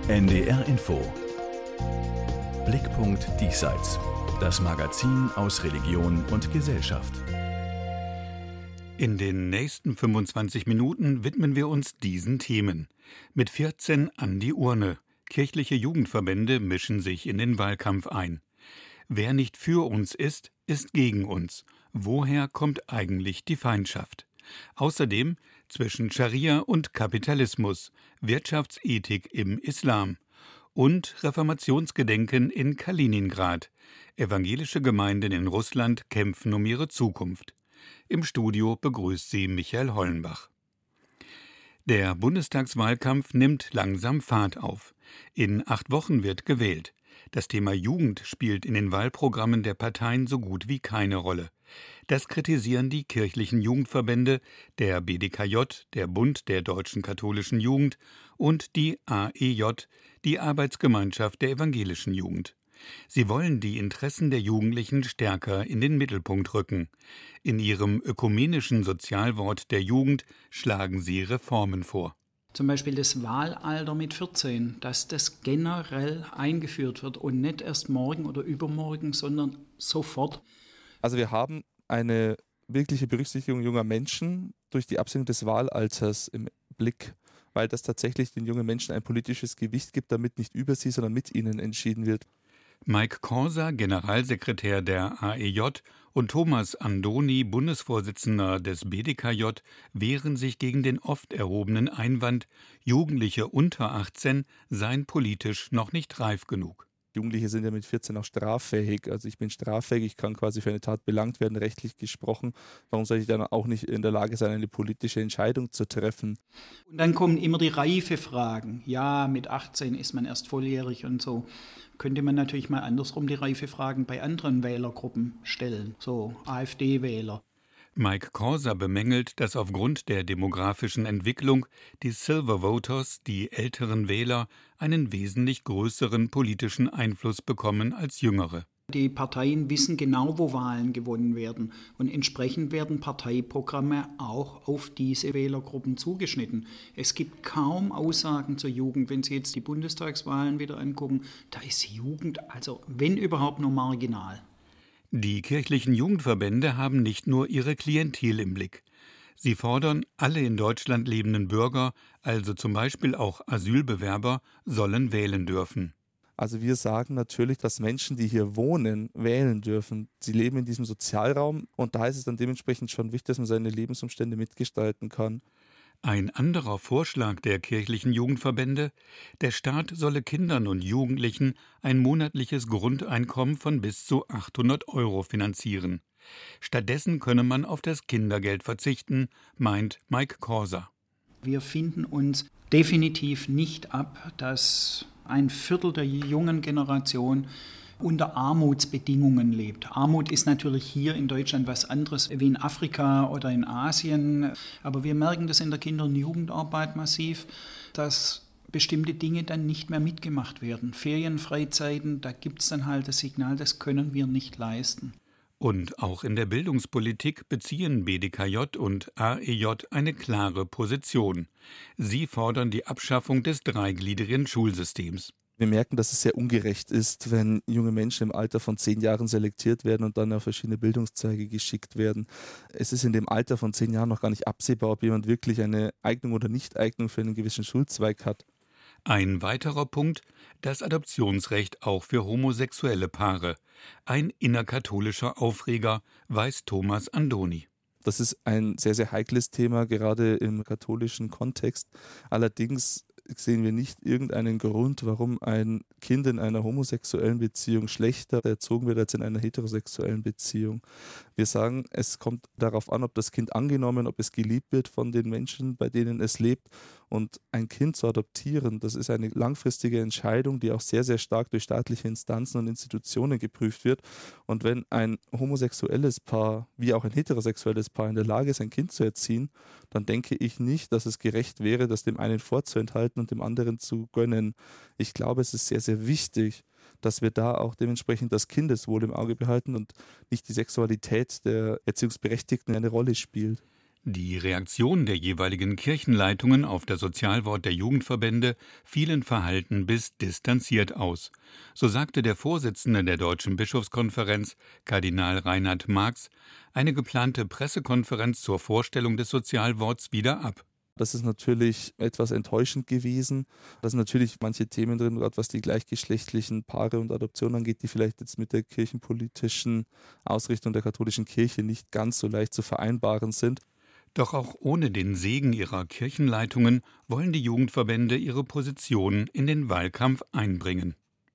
NDR Info. Blickpunkt Diesseits. Das Magazin aus Religion und Gesellschaft. In den nächsten 25 Minuten widmen wir uns diesen Themen. Mit 14 an die Urne. Kirchliche Jugendverbände mischen sich in den Wahlkampf ein. Wer nicht für uns ist, ist gegen uns. Woher kommt eigentlich die Feindschaft? Außerdem zwischen Scharia und Kapitalismus, Wirtschaftsethik im Islam und Reformationsgedenken in Kaliningrad. Evangelische Gemeinden in Russland kämpfen um ihre Zukunft. Im Studio begrüßt sie Michael Hollenbach. Der Bundestagswahlkampf nimmt langsam Fahrt auf. In 8 Wochen wird gewählt. Das Thema Jugend spielt in den Wahlprogrammen der Parteien so gut wie keine Rolle. Das kritisieren die kirchlichen Jugendverbände, der BDKJ, der Bund der Deutschen Katholischen Jugend und die AEJ, die Arbeitsgemeinschaft der evangelischen Jugend. Sie wollen die Interessen der Jugendlichen stärker in den Mittelpunkt rücken. In ihrem ökumenischen Sozialwort der Jugend schlagen sie Reformen vor. Zum Beispiel das Wahlalter mit 14, dass das generell eingeführt wird und nicht erst morgen oder übermorgen, sondern sofort. Also wir haben eine wirkliche Berücksichtigung junger Menschen durch die Absenkung des Wahlalters im Blick, weil das tatsächlich den jungen Menschen ein politisches Gewicht gibt, damit nicht über sie, sondern mit ihnen entschieden wird. Mike Korser, Generalsekretär der AEJ, und Thomas Andoni, Bundesvorsitzender des BDKJ, wehren sich gegen den oft erhobenen Einwand, Jugendliche unter 18 seien politisch noch nicht reif genug. Jugendliche sind ja mit 14 auch straffähig. Also ich bin straffähig, ich kann quasi für eine Tat belangt werden, rechtlich gesprochen. Warum soll ich dann auch nicht in der Lage sein, eine politische Entscheidung zu treffen? Und dann kommen immer die Reifefragen. Ja, mit 18 ist man erst volljährig und so. Könnte man natürlich mal andersrum die Reifefragen bei anderen Wählergruppen stellen, so AfD-Wähler. Mike Korser bemängelt, dass aufgrund der demografischen Entwicklung die Silver Voters, die älteren Wähler, einen wesentlich größeren politischen Einfluss bekommen als jüngere. Die Parteien wissen genau, wo Wahlen gewonnen werden und entsprechend werden Parteiprogramme auch auf diese Wählergruppen zugeschnitten. Es gibt kaum Aussagen zur Jugend. Wenn Sie jetzt die Bundestagswahlen wieder angucken, da ist Jugend, also wenn überhaupt, nur marginal. Die kirchlichen Jugendverbände haben nicht nur ihre Klientel im Blick. Sie fordern, alle in Deutschland lebenden Bürger, also zum Beispiel auch Asylbewerber, sollen wählen dürfen. Also wir sagen natürlich, dass Menschen, die hier wohnen, wählen dürfen. Sie leben in diesem Sozialraum und da ist es dann dementsprechend schon wichtig, dass man seine Lebensumstände mitgestalten kann. Ein anderer Vorschlag der kirchlichen Jugendverbände: Der Staat solle Kindern und Jugendlichen ein monatliches Grundeinkommen von bis zu 800 € finanzieren. Stattdessen könne man auf das Kindergeld verzichten, meint Mike Korser. Wir finden uns definitiv nicht ab, dass ein Viertel der jungen Generation unter Armutsbedingungen lebt. Armut ist natürlich hier in Deutschland was anderes wie in Afrika oder in Asien. Aber wir merken das in der Kinder- und Jugendarbeit massiv, dass bestimmte Dinge dann nicht mehr mitgemacht werden. Ferienfreizeiten, da gibt es dann halt das Signal, das können wir nicht leisten. Und auch in der Bildungspolitik beziehen BDKJ und AEJ eine klare Position. Sie fordern die Abschaffung des dreigliedrigen Schulsystems. Wir merken, dass es sehr ungerecht ist, wenn junge Menschen im Alter von 10 Jahren selektiert werden und dann auf verschiedene Bildungszweige geschickt werden. Es ist in dem Alter von 10 Jahren noch gar nicht absehbar, ob jemand wirklich eine Eignung oder Nichteignung für einen gewissen Schulzweig hat. Ein weiterer Punkt: das Adoptionsrecht auch für homosexuelle Paare. Ein innerkatholischer Aufreger, weiß Thomas Andoni. Das ist ein sehr, sehr heikles Thema, gerade im katholischen Kontext. Allerdings sehen wir nicht irgendeinen Grund, warum ein Kind in einer homosexuellen Beziehung schlechter erzogen wird als in einer heterosexuellen Beziehung. Wir sagen, es kommt darauf an, ob das Kind angenommen, ob es geliebt wird von den Menschen, bei denen es lebt. Und ein Kind zu adoptieren, das ist eine langfristige Entscheidung, die auch sehr, sehr stark durch staatliche Instanzen und Institutionen geprüft wird. Und wenn ein homosexuelles Paar wie auch ein heterosexuelles Paar in der Lage ist, ein Kind zu erziehen, dann denke ich nicht, dass es gerecht wäre, das dem einen vorzuenthalten und dem anderen zu gönnen. Ich glaube, es ist sehr, sehr wichtig, dass wir da auch dementsprechend das Kindeswohl im Auge behalten und nicht die Sexualität der Erziehungsberechtigten eine Rolle spielt. Die Reaktion der jeweiligen Kirchenleitungen auf das Sozialwort der Jugendverbände fielen verhalten bis distanziert aus. So sagte der Vorsitzende der Deutschen Bischofskonferenz, Kardinal Reinhard Marx, eine geplante Pressekonferenz zur Vorstellung des Sozialworts wieder ab. Das ist natürlich etwas enttäuschend gewesen. Da sind natürlich manche Themen drin, gerade was die gleichgeschlechtlichen Paare und Adoption angeht, die vielleicht jetzt mit der kirchenpolitischen Ausrichtung der katholischen Kirche nicht ganz so leicht zu vereinbaren sind. Doch auch ohne den Segen ihrer Kirchenleitungen wollen die Jugendverbände ihre Positionen in den Wahlkampf einbringen.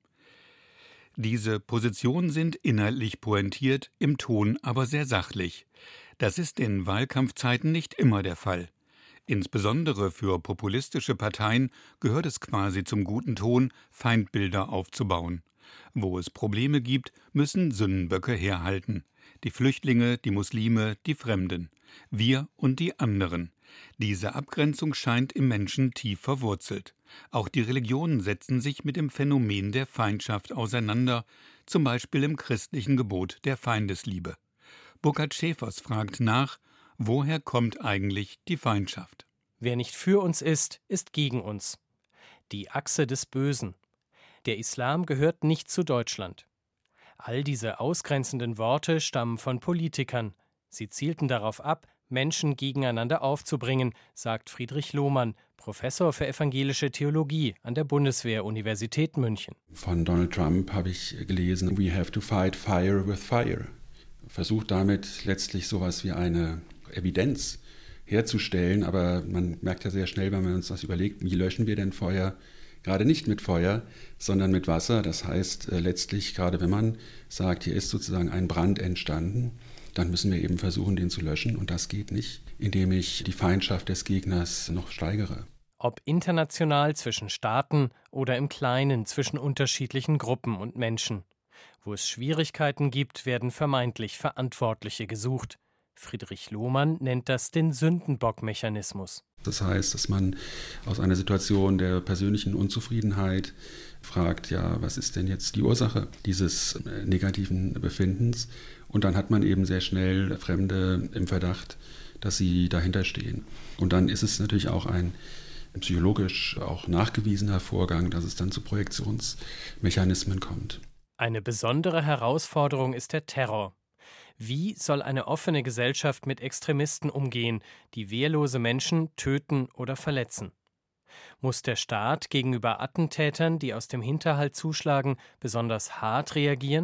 Diese Positionen sind inhaltlich pointiert, im Ton aber sehr sachlich. Das ist in Wahlkampfzeiten nicht immer der Fall. Insbesondere für populistische Parteien gehört es quasi zum guten Ton, Feindbilder aufzubauen. Wo es Probleme gibt, müssen Sündenböcke herhalten. Die Flüchtlinge, die Muslime, die Fremden. Wir und die anderen. Diese Abgrenzung scheint im Menschen tief verwurzelt. Auch die Religionen setzen sich mit dem Phänomen der Feindschaft auseinander, zum Beispiel im christlichen Gebot der Feindesliebe. Burkhard Schäfers fragt nach, woher kommt eigentlich die Feindschaft? Wer nicht für uns ist, ist gegen uns. Die Achse des Bösen. Der Islam gehört nicht zu Deutschland. All diese ausgrenzenden Worte stammen von Politikern. Sie zielten darauf ab, Menschen gegeneinander aufzubringen, sagt Friedrich Lohmann, Professor für evangelische Theologie an der Bundeswehr-Universität München. Von Donald Trump habe ich gelesen, we have to fight fire with fire. Versucht damit letztlich sowas wie eine Evidenz herzustellen, aber man merkt ja sehr schnell, wenn man uns das überlegt, wie löschen wir denn Feuer? Gerade nicht mit Feuer, sondern mit Wasser. Das heißt letztlich, gerade wenn man sagt, hier ist sozusagen ein Brand entstanden, dann müssen wir eben versuchen, den zu löschen. Und das geht nicht, indem ich die Feindschaft des Gegners noch steigere. Ob international zwischen Staaten oder im Kleinen zwischen unterschiedlichen Gruppen und Menschen. Wo es Schwierigkeiten gibt, werden vermeintlich Verantwortliche gesucht. Friedrich Lohmann nennt das den Sündenbock-Mechanismus. Das heißt, dass man aus einer Situation der persönlichen Unzufriedenheit fragt, ja, was ist denn jetzt die Ursache dieses negativen Befindens? Und dann hat man eben sehr schnell Fremde im Verdacht, dass sie dahinter stehen. Und dann ist es natürlich auch ein psychologisch auch nachgewiesener Vorgang, dass es dann zu Projektionsmechanismen kommt. Eine besondere Herausforderung ist der Terror. Wie soll eine offene Gesellschaft mit Extremisten umgehen, die wehrlose Menschen töten oder verletzen? Muss der Staat gegenüber Attentätern, die aus dem Hinterhalt zuschlagen, besonders hart reagieren?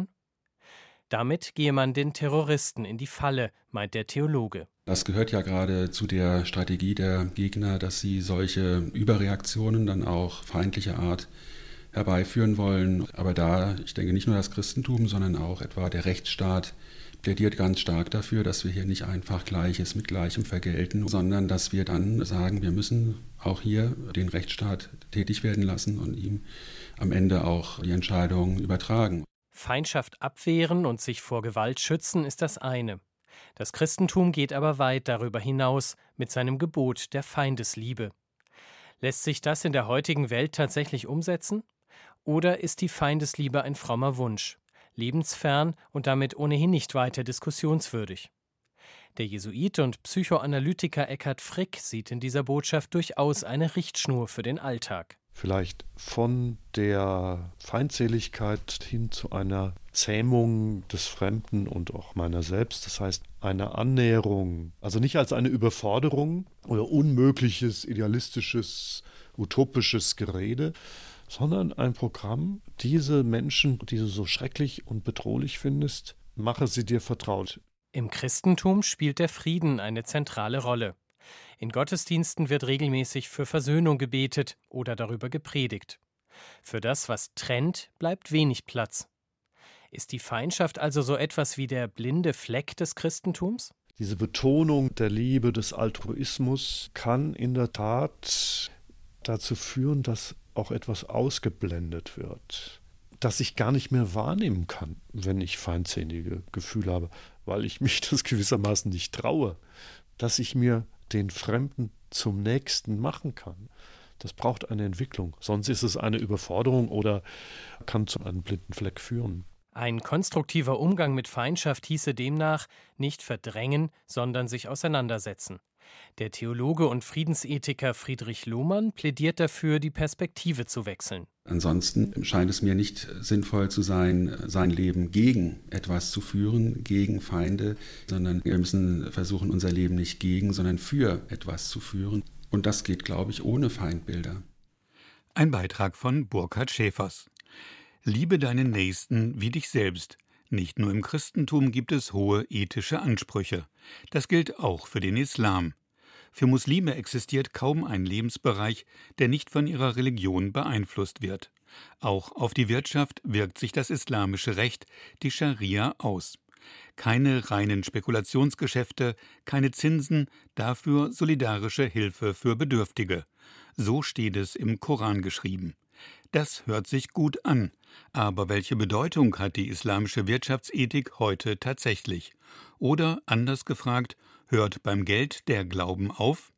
Damit gehe man den Terroristen in die Falle, meint der Theologe. Das gehört ja gerade zu der Strategie der Gegner, dass sie solche Überreaktionen dann auch feindlicher Art herbeiführen wollen. Aber da, ich denke, nicht nur das Christentum, sondern auch etwa der Rechtsstaat plädiert ganz stark dafür, dass wir hier nicht einfach Gleiches mit Gleichem vergelten, sondern dass wir dann sagen, wir müssen auch hier den Rechtsstaat tätig werden lassen und ihm am Ende auch die Entscheidung übertragen. Feindschaft abwehren und sich vor Gewalt schützen ist das eine. Das Christentum geht aber weit darüber hinaus mit seinem Gebot der Feindesliebe. Lässt sich das in der heutigen Welt tatsächlich umsetzen? Oder ist die Feindesliebe ein frommer Wunsch, lebensfern und damit ohnehin nicht weiter diskussionswürdig? Der Jesuit und Psychoanalytiker Eckhard Frick sieht in dieser Botschaft durchaus eine Richtschnur für den Alltag. Vielleicht von der Feindseligkeit hin zu einer Zähmung des Fremden und auch meiner selbst. Das heißt, eine Annäherung, also nicht als eine Überforderung oder unmögliches, idealistisches, utopisches Gerede, sondern ein Programm, diese Menschen, die du so schrecklich und bedrohlich findest, mache sie dir vertraut. Im Christentum spielt der Frieden eine zentrale Rolle. In Gottesdiensten wird regelmäßig für Versöhnung gebetet oder darüber gepredigt. Für das, was trennt, bleibt wenig Platz. Ist die Feindschaft also so etwas wie der blinde Fleck des Christentums? Diese Betonung der Liebe, des Altruismus kann in der Tat dazu führen, dass auch etwas ausgeblendet wird, dass ich gar nicht mehr wahrnehmen kann, wenn ich feindselige Gefühle habe, weil ich mich das gewissermaßen nicht traue, dass ich mir den Fremden zum Nächsten machen kann. Das braucht eine Entwicklung, sonst ist es eine Überforderung oder kann zu einem blinden Fleck führen. Ein konstruktiver Umgang mit Feindschaft hieße demnach nicht verdrängen, sondern sich auseinandersetzen. Der Theologe und Friedensethiker Friedrich Lohmann plädiert dafür, die Perspektive zu wechseln. Ansonsten scheint es mir nicht sinnvoll zu sein, sein Leben gegen etwas zu führen, gegen Feinde, sondern wir müssen versuchen, unser Leben nicht gegen, sondern für etwas zu führen. Und das geht, glaube ich, ohne Feindbilder. Ein Beitrag von Burkhard Schäfers. Liebe deinen Nächsten wie dich selbst. Nicht nur im Christentum gibt es hohe ethische Ansprüche. Das gilt auch für den Islam. Für Muslime existiert kaum ein Lebensbereich, der nicht von ihrer Religion beeinflusst wird. Auch auf die Wirtschaft wirkt sich das islamische Recht, die Scharia, aus. Keine reinen Spekulationsgeschäfte, keine Zinsen, dafür solidarische Hilfe für Bedürftige. So steht es im Koran geschrieben. Das hört sich gut an. Aber welche Bedeutung hat die islamische Wirtschaftsethik heute tatsächlich? Oder anders gefragt, hört beim Geld der Glauben auf?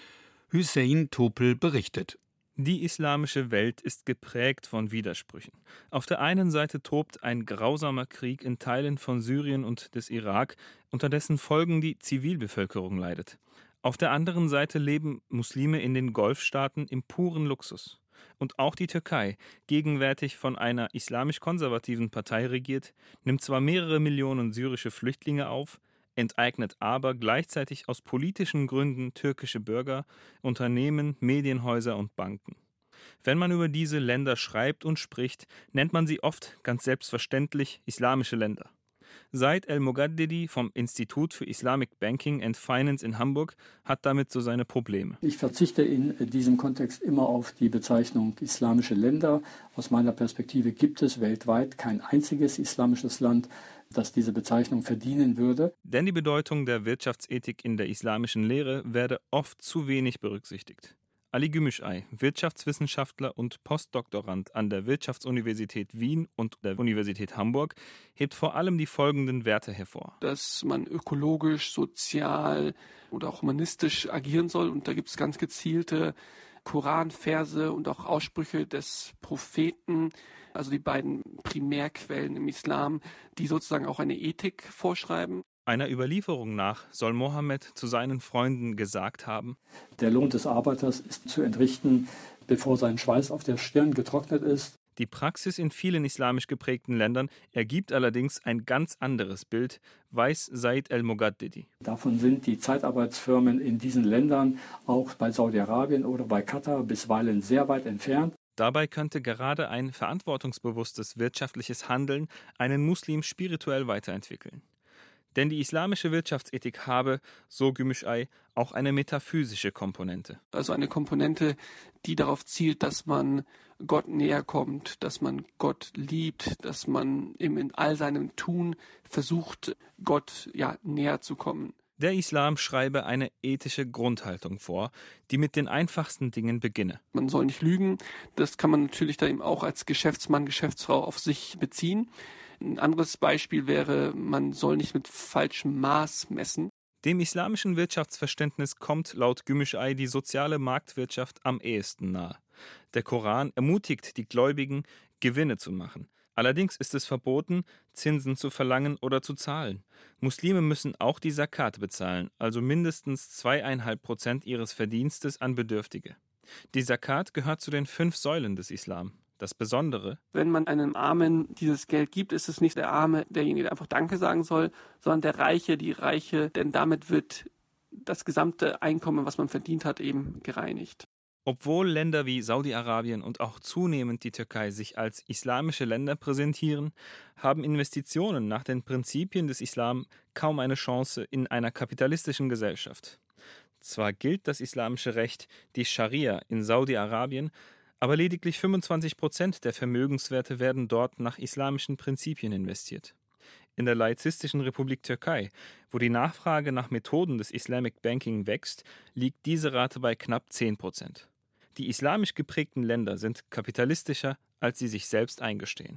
Hüseyin Topel berichtet. Die islamische Welt ist geprägt von Widersprüchen. Auf der einen Seite tobt ein grausamer Krieg in Teilen von Syrien und des Irak, unter dessen Folgen die Zivilbevölkerung leidet. Auf der anderen Seite leben Muslime in den Golfstaaten im puren Luxus. Und auch die Türkei, gegenwärtig von einer islamisch-konservativen Partei regiert, nimmt zwar mehrere Millionen syrische Flüchtlinge auf, enteignet aber gleichzeitig aus politischen Gründen türkische Bürger, Unternehmen, Medienhäuser und Banken. Wenn man über diese Länder schreibt und spricht, nennt man sie oft ganz selbstverständlich islamische Länder. Said El-Mogaddedi vom Institut für Islamic Banking and Finance in Hamburg hat damit so seine Probleme. Ich verzichte in diesem Kontext immer auf die Bezeichnung islamische Länder. Aus meiner Perspektive gibt es weltweit kein einziges islamisches Land, das diese Bezeichnung verdienen würde. Denn die Bedeutung der Wirtschaftsethik in der islamischen Lehre werde oft zu wenig berücksichtigt. Ali Gümüşay, Wirtschaftswissenschaftler und Postdoktorand an der Wirtschaftsuniversität Wien und der Universität Hamburg, hebt vor allem die folgenden Werte hervor. Dass man ökologisch, sozial oder auch humanistisch agieren soll. Und da gibt es ganz gezielte Koranverse und auch Aussprüche des Propheten, also die beiden Primärquellen im Islam, die sozusagen auch eine Ethik vorschreiben. Einer Überlieferung nach soll Mohammed zu seinen Freunden gesagt haben: Der Lohn des Arbeiters ist zu entrichten, bevor sein Schweiß auf der Stirn getrocknet ist. Die Praxis in vielen islamisch geprägten Ländern ergibt allerdings ein ganz anderes Bild, weiß Said El-Mogaddedi. Davon sind die Zeitarbeitsfirmen in diesen Ländern, auch bei Saudi-Arabien oder bei Katar, bisweilen sehr weit entfernt. Dabei könnte gerade ein verantwortungsbewusstes wirtschaftliches Handeln einen Muslim spirituell weiterentwickeln. Denn die islamische Wirtschaftsethik habe, so Gümüşay, auch eine metaphysische Komponente. Also eine Komponente, die darauf zielt, dass man Gott näher kommt, dass man Gott liebt, dass man in all seinem Tun versucht, Gott näher zu kommen. Der Islam schreibe eine ethische Grundhaltung vor, die mit den einfachsten Dingen beginne. Man soll nicht lügen, das kann man natürlich da eben auch als Geschäftsmann, Geschäftsfrau auf sich beziehen. Ein anderes Beispiel wäre, man soll nicht mit falschem Maß messen. Dem islamischen Wirtschaftsverständnis kommt laut Gümüşay die soziale Marktwirtschaft am ehesten nahe. Der Koran ermutigt die Gläubigen, Gewinne zu machen. Allerdings ist es verboten, Zinsen zu verlangen oder zu zahlen. Muslime müssen auch die Zakat bezahlen, also mindestens 2,5% ihres Verdienstes an Bedürftige. Die Zakat gehört zu den 5 Säulen des Islam. Das Besondere: Wenn man einem Armen dieses Geld gibt, ist es nicht der Arme, derjenige, der einfach Danke sagen soll, sondern der Reiche, die Reiche, denn damit wird das gesamte Einkommen, was man verdient hat, eben gereinigt. Obwohl Länder wie Saudi-Arabien und auch zunehmend die Türkei sich als islamische Länder präsentieren, haben Investitionen nach den Prinzipien des Islam kaum eine Chance in einer kapitalistischen Gesellschaft. Zwar gilt das islamische Recht, die Scharia, in Saudi-Arabien, aber lediglich 25% der Vermögenswerte werden dort nach islamischen Prinzipien investiert. In der laizistischen Republik Türkei, wo die Nachfrage nach Methoden des Islamic Banking wächst, liegt diese Rate bei knapp 10%. Die islamisch geprägten Länder sind kapitalistischer, als sie sich selbst eingestehen.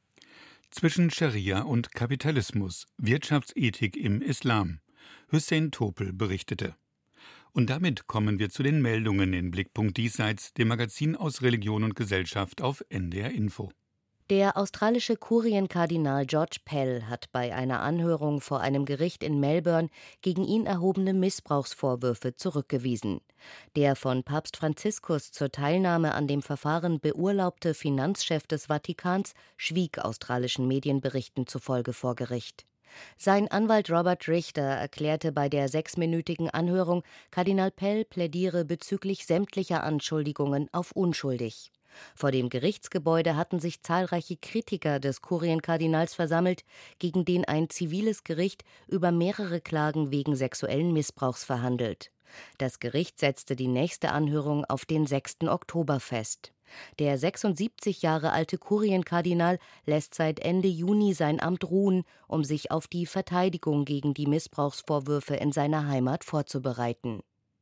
Zwischen Scharia und Kapitalismus, Wirtschaftsethik im Islam. Hüseyin Topel berichtete. Und damit kommen wir zu den Meldungen in Blickpunkt Diesseits, dem Magazin aus Religion und Gesellschaft auf NDR Info. Der australische Kurienkardinal George Pell hat bei einer Anhörung vor einem Gericht in Melbourne gegen ihn erhobene Missbrauchsvorwürfe zurückgewiesen. Der von Papst Franziskus zur Teilnahme an dem Verfahren beurlaubte Finanzchef des Vatikans schwieg australischen Medienberichten zufolge vor Gericht. Sein Anwalt Robert Richter erklärte bei der 6-minütigen Anhörung, Kardinal Pell plädiere bezüglich sämtlicher Anschuldigungen auf unschuldig. Vor dem Gerichtsgebäude hatten sich zahlreiche Kritiker des Kurienkardinals versammelt, gegen den ein ziviles Gericht über mehrere Klagen wegen sexuellen Missbrauchs verhandelt. Das Gericht setzte die nächste Anhörung auf den 6. Oktober fest. Der 76 Jahre alte Kurienkardinal lässt seit Ende Juni sein Amt ruhen, um sich auf die Verteidigung gegen die Missbrauchsvorwürfe in seiner Heimat vorzubereiten.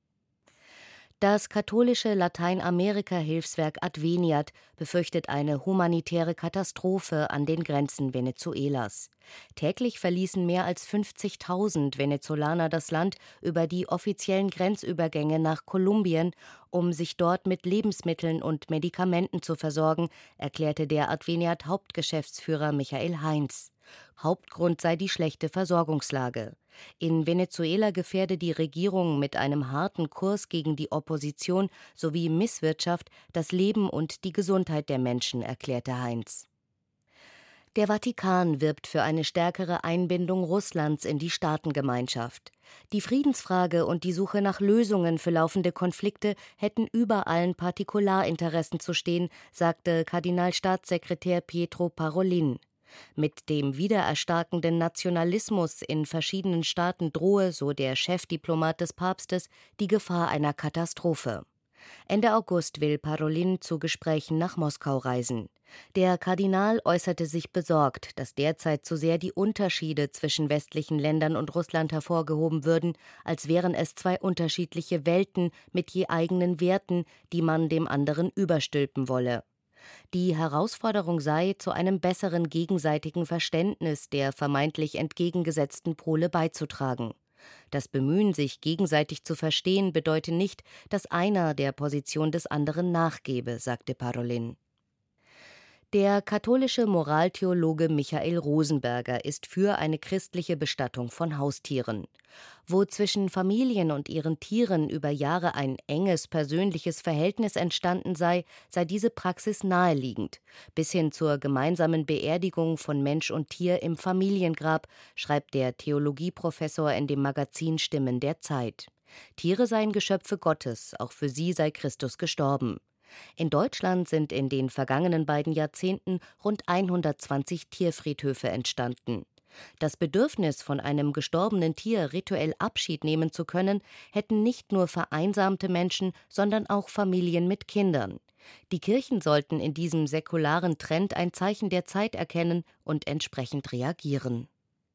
Das katholische Lateinamerika-Hilfswerk Adveniat befürchtet eine humanitäre Katastrophe an den Grenzen Venezuelas. Täglich verließen mehr als 50.000 Venezolaner das Land über die offiziellen Grenzübergänge nach Kolumbien, um sich dort mit Lebensmitteln und Medikamenten zu versorgen, erklärte der Adveniat-Hauptgeschäftsführer Michael Heinz. Hauptgrund sei die schlechte Versorgungslage. In Venezuela gefährde die Regierung mit einem harten Kurs gegen die Opposition sowie Misswirtschaft das Leben und die Gesundheit der Menschen, erklärte Heinz. Der Vatikan wirbt für eine stärkere Einbindung Russlands in die Staatengemeinschaft. Die Friedensfrage und die Suche nach Lösungen für laufende Konflikte hätten über allen Partikularinteressen zu stehen, sagte Kardinalstaatssekretär Pietro Parolin. Mit dem wiedererstarkenden Nationalismus in verschiedenen Staaten drohe, so der Chefdiplomat des Papstes, die Gefahr einer Katastrophe. Ende August will Parolin zu Gesprächen nach Moskau reisen. Der Kardinal äußerte sich besorgt, dass derzeit zu sehr die Unterschiede zwischen westlichen Ländern und Russland hervorgehoben würden, als wären es zwei unterschiedliche Welten mit je eigenen Werten, die man dem anderen überstülpen wolle. Die Herausforderung sei, zu einem besseren gegenseitigen Verständnis der vermeintlich entgegengesetzten Pole beizutragen. Das Bemühen, sich gegenseitig zu verstehen, bedeute nicht, dass einer der Position des anderen nachgebe, sagte Parolin. Der katholische Moraltheologe Michael Rosenberger ist für eine christliche Bestattung von Haustieren. Wo zwischen Familien und ihren Tieren über Jahre ein enges persönliches Verhältnis entstanden sei diese Praxis naheliegend, bis hin zur gemeinsamen Beerdigung von Mensch und Tier im Familiengrab, schreibt der Theologieprofessor in dem Magazin Stimmen der Zeit. Tiere seien Geschöpfe Gottes, auch für sie sei Christus gestorben. In Deutschland sind in den vergangenen beiden Jahrzehnten rund 120 Tierfriedhöfe entstanden. Das Bedürfnis, von einem gestorbenen Tier rituell Abschied nehmen zu können, hätten nicht nur vereinsamte Menschen, sondern auch Familien mit Kindern. Die Kirchen sollten in diesem säkularen Trend ein Zeichen der Zeit erkennen und entsprechend reagieren.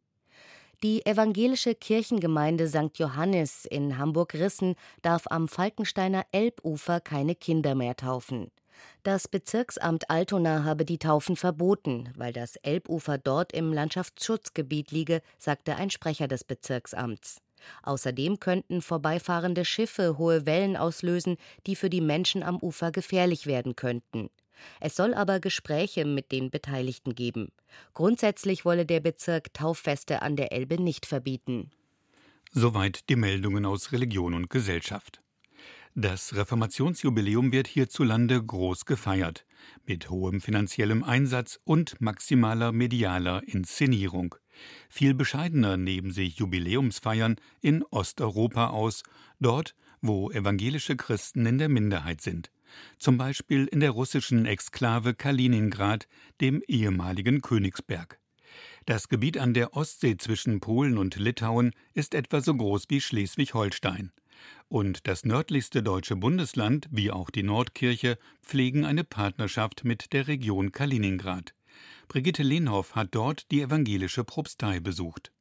Die evangelische Kirchengemeinde St. Johannes in Hamburg-Rissen darf am Falkensteiner Elbufer keine Kinder mehr taufen. Das Bezirksamt Altona habe die Taufen verboten, weil das Elbufer dort im Landschaftsschutzgebiet liege, sagte ein Sprecher des Bezirksamts. Außerdem könnten vorbeifahrende Schiffe hohe Wellen auslösen, die für die Menschen am Ufer gefährlich werden könnten. Es soll aber Gespräche mit den Beteiligten geben. Grundsätzlich wolle der Bezirk Tauffeste an der Elbe nicht verbieten. Soweit die Meldungen aus Religion und Gesellschaft. Das Reformationsjubiläum wird hierzulande groß gefeiert, mit hohem finanziellem Einsatz und maximaler medialer Inszenierung. Viel bescheidener nehmen sich Jubiläumsfeiern in Osteuropa aus, dort, wo evangelische Christen in der Minderheit sind. Zum Beispiel in der russischen Exklave Kaliningrad, dem ehemaligen Königsberg. Das Gebiet an der Ostsee zwischen Polen und Litauen ist etwa so groß wie Schleswig-Holstein. Und das nördlichste deutsche Bundesland, wie auch die Nordkirche, pflegen eine Partnerschaft mit der Region Kaliningrad. Brigitte Lehnhoff hat dort die evangelische Propstei besucht.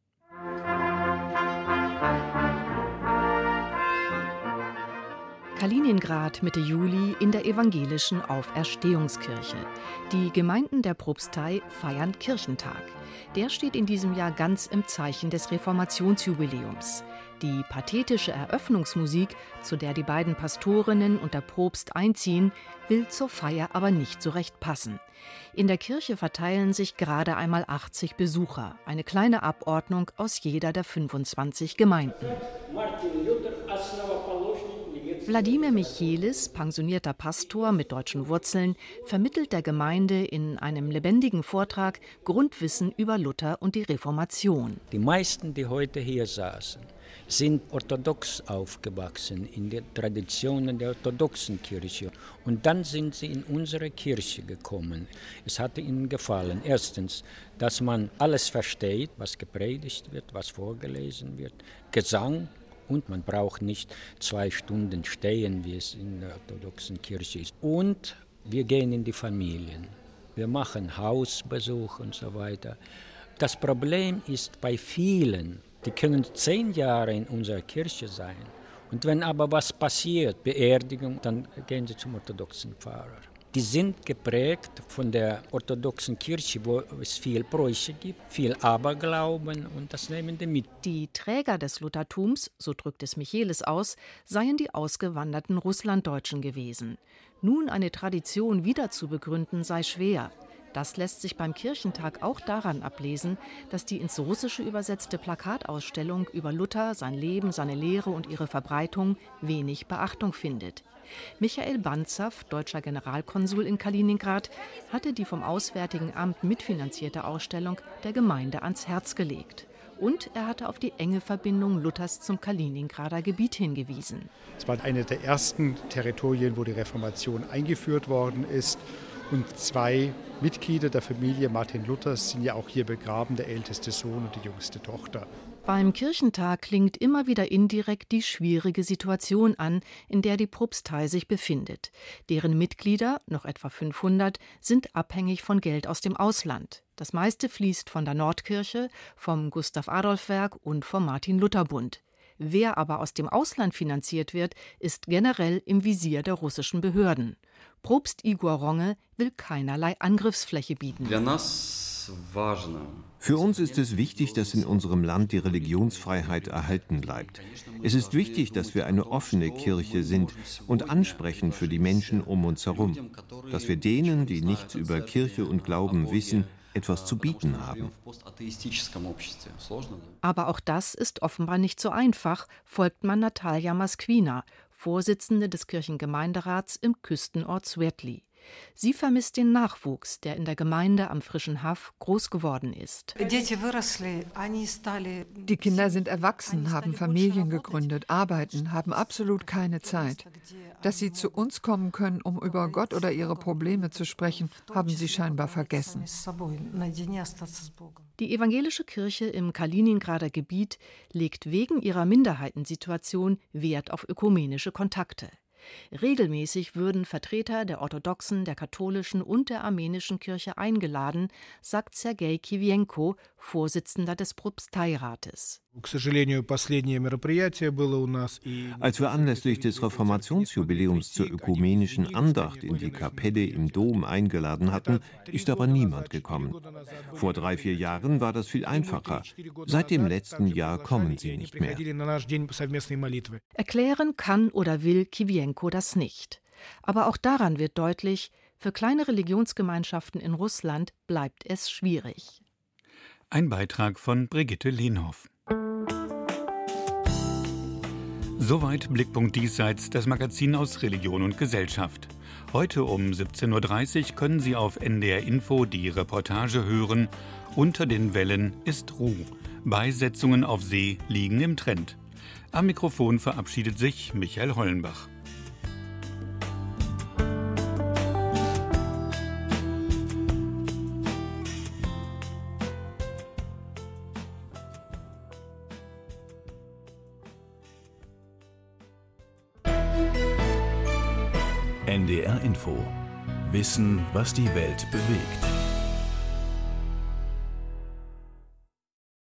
Kaliningrad Mitte Juli in der evangelischen Auferstehungskirche. Die Gemeinden der Propstei feiern Kirchentag. Der steht in diesem Jahr ganz im Zeichen des Reformationsjubiläums. Die pathetische Eröffnungsmusik, zu der die beiden Pastorinnen und der Propst einziehen, will zur Feier aber nicht so recht passen. In der Kirche verteilen sich gerade einmal 80 Besucher, eine kleine Abordnung aus jeder der 25 Gemeinden. Wladimir Michelis, pensionierter Pastor mit deutschen Wurzeln, vermittelt der Gemeinde in einem lebendigen Vortrag Grundwissen über Luther und die Reformation. Die meisten, die heute hier saßen, sind orthodox aufgewachsen, in den Traditionen der orthodoxen Kirche. Und dann sind sie in unsere Kirche gekommen. Es hat ihnen gefallen, erstens, dass man alles versteht, was gepredigt wird, was vorgelesen wird, Gesang, und man braucht nicht 2 Stunden stehen, wie es in der orthodoxen Kirche ist. Und wir gehen in die Familien. Wir machen Hausbesuch und so weiter. Das Problem ist bei vielen, die können 10 Jahre in unserer Kirche sein. Und wenn aber was passiert, Beerdigung, dann gehen sie zum orthodoxen Pfarrer. Die sind geprägt von der orthodoxen Kirche, wo es viel Bräuche gibt, viel Aberglauben, und das nehmen die mit. Die Träger des Luthertums, so drückt es Michelis aus, seien die ausgewanderten Russlanddeutschen gewesen. Nun eine Tradition wieder zu begründen sei schwer. Das lässt sich beim Kirchentag auch daran ablesen, dass die ins Russische übersetzte Plakatausstellung über Luther, sein Leben, seine Lehre und ihre Verbreitung wenig Beachtung findet. Michael Banzav, deutscher Generalkonsul in Kaliningrad, hatte die vom Auswärtigen Amt mitfinanzierte Ausstellung der Gemeinde ans Herz gelegt. Und er hatte auf die enge Verbindung Luthers zum Kaliningrader Gebiet hingewiesen. Es war eine der ersten Territorien, wo die Reformation eingeführt worden ist. Und 2 Mitglieder der Familie Martin Luthers sind ja auch hier begraben, der älteste Sohn und die jüngste Tochter. Beim Kirchentag klingt immer wieder indirekt die schwierige Situation an, in der die Propstei sich befindet. Deren Mitglieder, noch etwa 500, sind abhängig von Geld aus dem Ausland. Das meiste fließt von der Nordkirche, vom Gustav-Adolf-Werk und vom Martin-Luther-Bund. Wer aber aus dem Ausland finanziert wird, ist generell im Visier der russischen Behörden. Propst Igor Ronge will keinerlei Angriffsfläche bieten. Für uns ist es wichtig, dass in unserem Land die Religionsfreiheit erhalten bleibt. Es ist wichtig, dass wir eine offene Kirche sind und ansprechend für die Menschen um uns herum. Dass wir denen, die nichts über Kirche und Glauben wissen, etwas zu bieten haben. Aber auch das ist offenbar nicht so einfach, folgt man Natalia Masquina, Vorsitzende des Kirchengemeinderats im Küstenort Svetli. Sie vermisst den Nachwuchs, der in der Gemeinde am frischen Haff groß geworden ist. Die Kinder sind erwachsen, haben Familien gegründet, arbeiten, haben absolut keine Zeit. Dass sie zu uns kommen können, um über Gott oder ihre Probleme zu sprechen, haben sie scheinbar vergessen. Die evangelische Kirche im Kaliningrader Gebiet legt wegen ihrer Minderheitensituation Wert auf ökumenische Kontakte. Regelmäßig würden Vertreter der orthodoxen, der katholischen und der armenischen Kirche eingeladen, sagt Sergei Kiwienko, Vorsitzender des Propsteirates. Als wir anlässlich des Reformationsjubiläums zur ökumenischen Andacht in die Kapelle im Dom eingeladen hatten, ist aber niemand gekommen. Vor 3-4 Jahren war das viel einfacher. Seit dem letzten Jahr kommen sie nicht mehr. Erklären kann oder will Kiwienko das nicht. Aber auch daran wird deutlich, für kleine Religionsgemeinschaften in Russland bleibt es schwierig. Ein Beitrag von Brigitte Lehnhoff. Soweit Blickpunkt Diesseits, das Magazin aus Religion und Gesellschaft. Heute um 17.30 Uhr können Sie auf NDR Info die Reportage hören. Unter den Wellen ist Ruhe. Beisetzungen auf See liegen im Trend. Am Mikrofon verabschiedet sich Michael Hollenbach. NDR Info. Wissen, was die Welt bewegt.